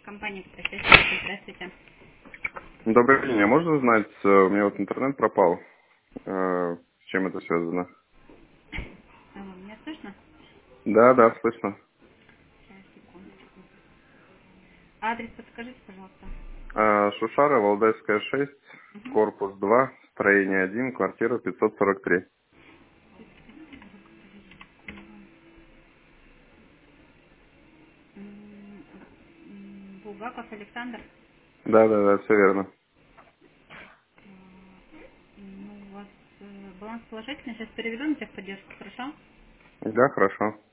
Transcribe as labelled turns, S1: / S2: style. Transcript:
S1: Компания «Профессия». Здравствуйте.
S2: Добрый день. А можно узнать, у меня вот интернет пропал, с чем это связано?
S1: Алло, меня слышно?
S2: Да, да, слышно.
S1: Сейчас, секундочку. Адрес подскажите, пожалуйста.
S2: Шушара, Валдайская, 6,
S1: Угу.
S2: корпус 2, строение 1, квартира 543.
S1: Булгаков Александр.
S2: Да, да, да, все верно.
S1: Ну, у вас баланс положительный. Сейчас переведу на техподдержку, хорошо?
S2: Да, хорошо.